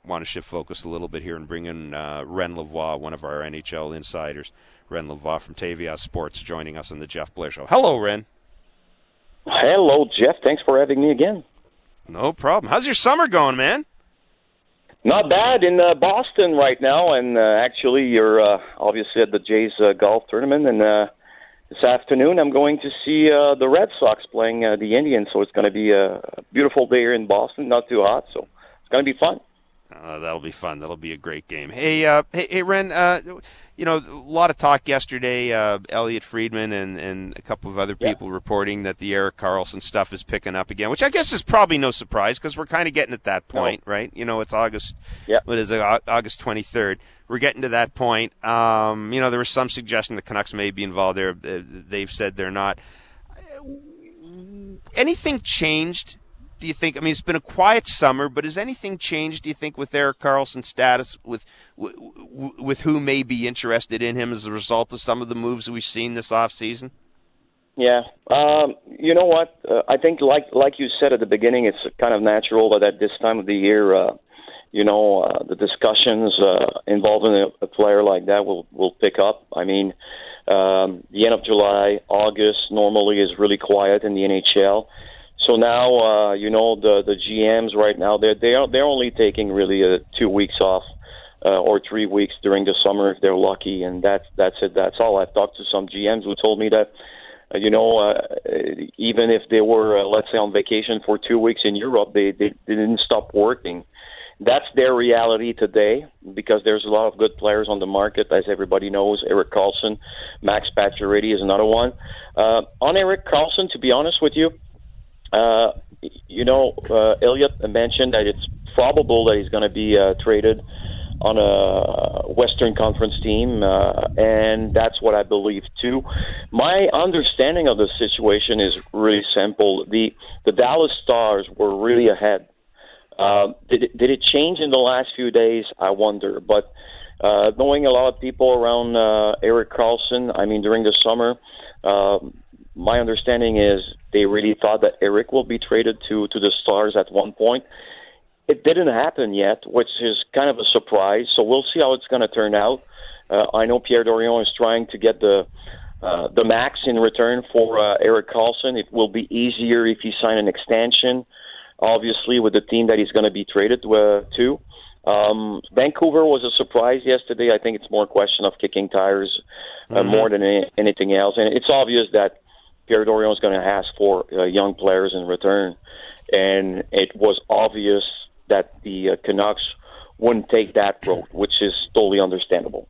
want to shift focus a little bit here and bring in Ren Lavoie, one of our NHL insiders. Ren Lavoie from TVS Sports joining us on the Jeff Blair Show. Hello, Ren. Hello, Jeff. Thanks for having me again. No problem. How's your summer going, man? Not bad in Boston right now, and actually you're obviously at the Jays golf tournament, and this afternoon I'm going to see the Red Sox playing the Indians, so it's going to be a beautiful day here in Boston, not too hot, so it's going to be fun. That'll be fun. That'll be a great game. Hey, Ren, a lot of talk yesterday, Elliot Friedman and a couple of other people reporting that the Erik Karlsson stuff is picking up again, which I guess is probably no surprise because we're kind of getting at that point, right? It's August, what is it, August 23rd. We're getting to that point. There was some suggestion the Canucks may be involved there. They've said they're not. Anything changed? Do you think? I mean, it's been a quiet summer, but has anything changed? Do you think with Erik Karlsson's status, with who may be interested in him as a result of some of the moves we've seen this offseason? Yeah, you know what? I think, like you said at the beginning, it's kind of natural that at this time of the year, the discussions involving a player like that will pick up. I mean, the end of July, August normally is really quiet in the NHL. So now, the GMs right now, they're only taking really 2 weeks off or 3 weeks during the summer if they're lucky, and that's it. That's all. I've talked to some GMs who told me that, even if they were, let's say, on vacation for 2 weeks in Europe, they didn't stop working. That's their reality today because there's a lot of good players on the market, as everybody knows. Erik Karlsson, Max Pacioretty is another one. On Erik Karlsson, to be honest with you, Elliot mentioned that it's probable that he's going to be traded on a Western Conference team, and that's what I believe too. My understanding of the situation is really simple. The Dallas Stars were really ahead. Did it change in the last few days? I wonder. But knowing a lot of people around Erik Karlsson, I mean, during the summer, my understanding is they really thought that Erik will be traded to the Stars at one point. It didn't happen yet, which is kind of a surprise. So we'll see how it's going to turn out. I know Pierre Dorion is trying to get the max in return for Erik Karlsson. It will be easier if he signs an extension, obviously, with the team that he's going to be traded to. Vancouver was a surprise yesterday. I think it's more a question of kicking tires more than anything else. And it's obvious that Pierre Dorion is going to ask for young players in return. And it was obvious that the Canucks wouldn't take that road, which is totally understandable.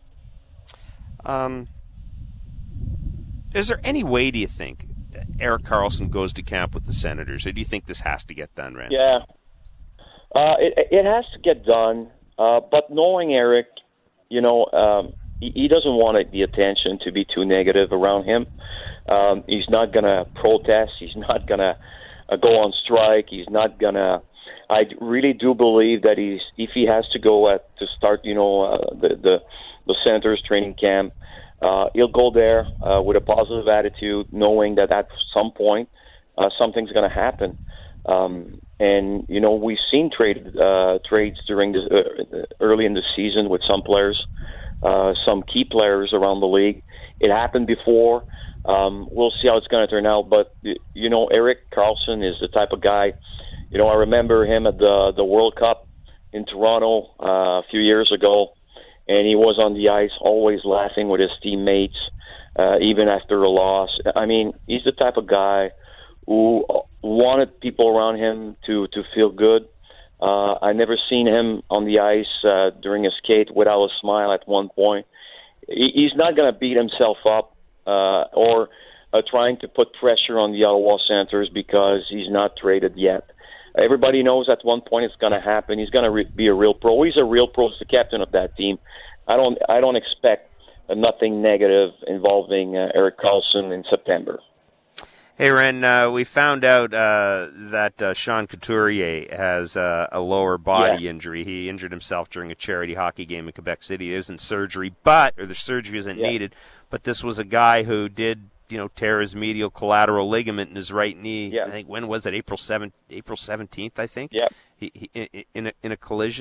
Is there any way, do you think, Erik Karlsson goes to camp with the Senators, or do you think this has to get done, Rand? Yeah. It has to get done, but knowing Erik, he doesn't want the attention to be too negative around him. He's not going to protest. He's not going to go on strike. He's not going to. I really do believe that if he has to go to start, the Senators training camp, he'll go there with a positive attitude, knowing that at some point something's going to happen. And we've seen trades during early in the season with some players, some key players around the league. It happened before. We'll see how it's going to turn out. But Erik Karlsson is the type of guy. I remember him at the World Cup in Toronto a few years ago, and he was on the ice always laughing with his teammates, even after a loss. I mean, he's the type of guy who wanted people around him to feel good. I never seen him on the ice during a skate without a smile at one point. He's not going to beat himself up or trying to put pressure on the Ottawa Senators because he's not traded yet. Everybody knows at one point it's going to happen. He's going to be a real pro. He's a real pro. He's the captain of that team. I don't expect nothing negative involving Erik Karlsson in September. Hey, Ren, we found out that Sean Couturier has a lower body injury. He injured himself during a charity hockey game in Quebec City. It isn't surgery, the surgery isn't needed. But this was a guy who did, tear his medial collateral ligament in his right knee. Yeah. I think, when was it? April 17th, I think? Yeah. He in a collision.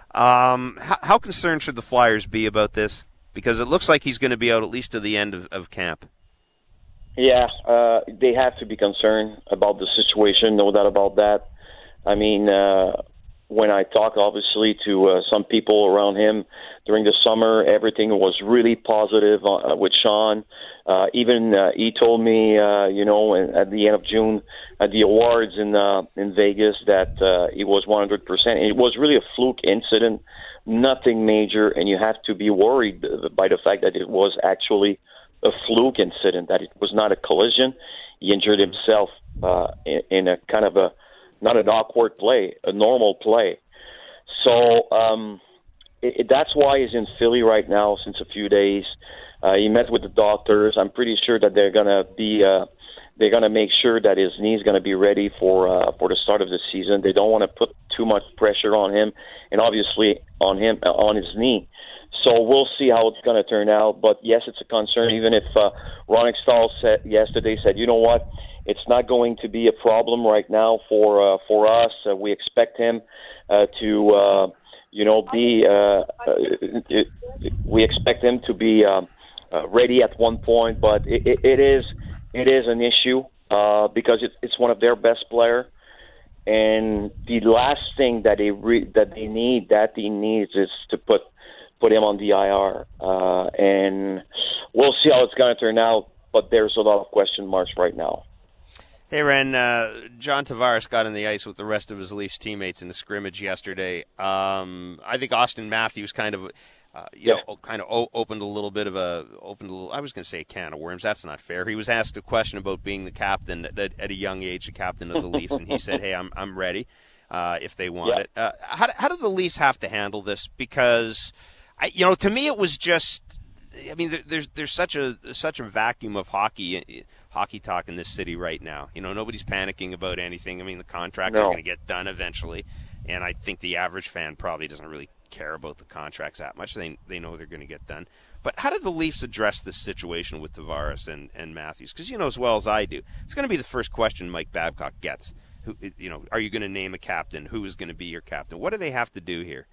How concerned should the Flyers be about this? Because it looks like he's going to be out at least to the end of camp. Yeah, they have to be concerned about the situation, no doubt about that. I mean, when I talk, obviously, to some people around him during the summer, everything was really positive with Sean. Even he told me, at the end of June at the awards in Vegas that he was 100%. It was really a fluke incident, nothing major, and you have to be worried by the fact that it was actually a fluke incident, that it was not a collision. He injured himself in a kind of a, not an awkward play, a normal play. So that's why he's in Philly right now since a few days. He met with the doctors. I'm pretty sure that they're gonna make sure that his knee is gonna be ready for the start of the season. They don't want to put too much pressure on him, and obviously on his knee. So we'll see how it's going to turn out. But yes, it's a concern. Even if Ron Extall said yesterday, you know what, it's not going to be a problem right now for us. We expect him to be. We expect him to be ready at one point, but it is an issue because it's one of their best players. And the last thing that he needs is to put him on the IR, and we'll see how it's going to turn out. But there's a lot of question marks right now. Hey, Ren, John Tavares got on the ice with the rest of his Leafs teammates in a scrimmage yesterday. I think Austin Matthews kind of opened a little bit of I was going to say a can of worms. That's not fair. He was asked a question about being the captain at a young age, the captain of the Leafs, and he said, "Hey, I'm ready if they want it." How do the Leafs have to handle this? Because to me, it was just. I mean, there's such a vacuum of hockey talk in this city right now. Nobody's panicking about anything. I mean, the contracts are going to get done eventually, and I think the average fan probably doesn't really care about the contracts that much. They know they're going to get done. But how do the Leafs address this situation with Tavares and Matthews? Because as well as I do, it's going to be the first question Mike Babcock gets. Are you going to name a captain? Who is going to be your captain? What do they have to do here?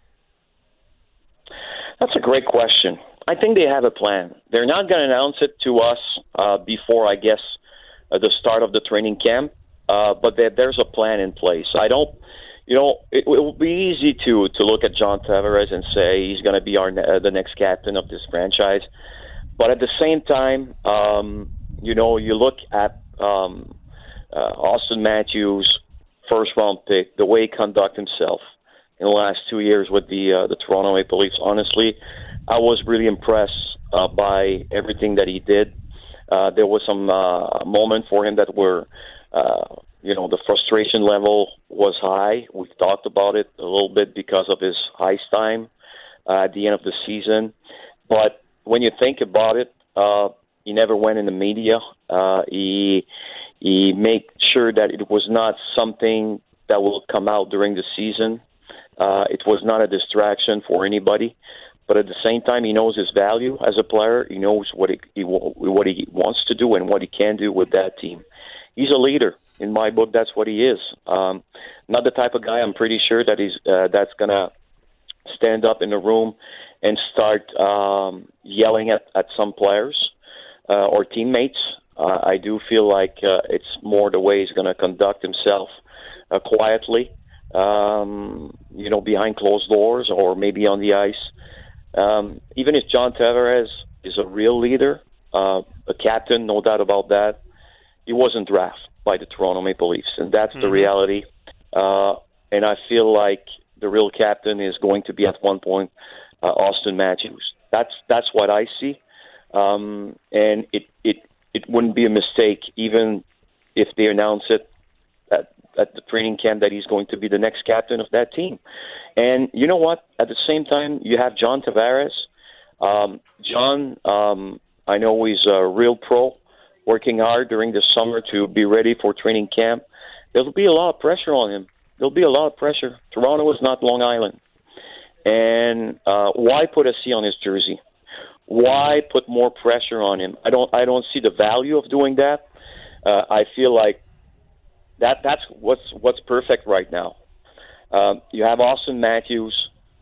That's a great question. I think they have a plan. They're not going to announce it to us before, I guess, the start of the training camp, but there's a plan in place. I don't, it will be easy to look at John Tavares and say he's going to be the next captain of this franchise. But at the same time, you look at Austin Matthews, first-round pick, the way he conducted himself in the last 2 years with the Toronto Maple Leafs. Honestly, I was really impressed by everything that he did. There was some moments for him that were, the frustration level was high. We've talked about it a little bit because of his ice time at the end of the season. But when you think about it, he never went in the media. He made sure that it was not something that will come out during the season. It was not a distraction for anybody, but at the same time, he knows his value as a player. He knows what he wants to do and what he can do with that team. He's a leader. In my book, that's what he is. Not the type of guy, I'm pretty sure, that's going to stand up in the room and start yelling at some players or teammates. I do feel like it's more the way he's going to conduct himself quietly. Behind closed doors or maybe on the ice. Even if John Tavares is a real leader, a captain, no doubt about that, he wasn't drafted by the Toronto Maple Leafs, and that's the reality. And I feel like the real captain is going to be at one point Austin Matthews. That's what I see, and it wouldn't be a mistake even if they announce it at the training camp that he's going to be the next captain of that team. And you know what? At the same time, you have John Tavares. John, I know he's a real pro, working hard during the summer to be ready for training camp. There'll be a lot of pressure on him. There'll be a lot of pressure. Toronto is not Long Island. And why put a C on his jersey? Why put more pressure on him? I don't see the value of doing that. I feel like that's what's perfect right now. You have Austin Matthews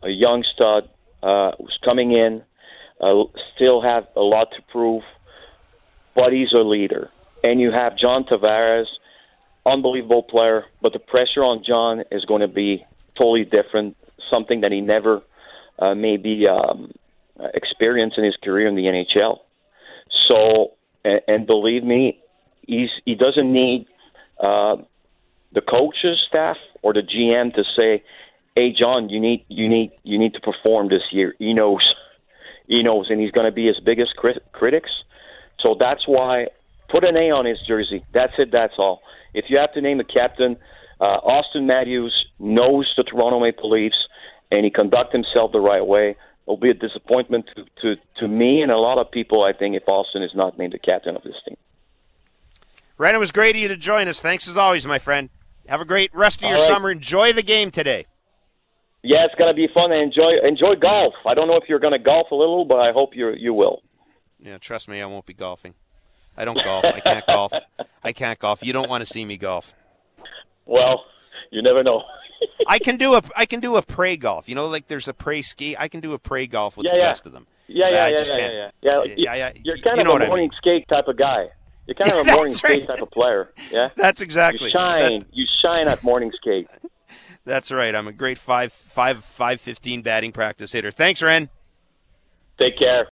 a young stud who's coming in, still have a lot to prove, but he's a leader. And you have John Tavares, unbelievable player, but the pressure on John is going to be totally different, something that he never maybe experienced in his career in the NHL. So, and believe me, he doesn't need the coaches staff or the GM to say, "Hey, John, you need to perform this year." He knows, and he's going to be his biggest critics. So that's why put an A on his jersey. That's it. That's all. If you have to name a captain, Austin Matthews knows the Toronto Maple Leafs, and he conducts himself the right way. It'll be a disappointment to me and a lot of people, I think, if Austin is not named the captain of this team. Ren, it was great of you to join us. Thanks as always, my friend. Have a great rest of your summer. Enjoy the game today. Yeah, it's going to be fun. And enjoy golf. I don't know if you're going to golf a little, but I hope you will. Yeah, trust me, I won't be golfing. I don't golf. I can't golf. I can't golf. You don't want to see me golf. Well, you never know. I can do a prey golf. Like there's a prey ski. I can do a prey golf with the best of them. Yeah. You're kind of a morning skate type of guy. You're kind of a morning skate type of player. Yeah, that's exactly. You shine at morning skate. That's right. I'm a great 5'15" batting practice hitter. Thanks, Ren. Take care.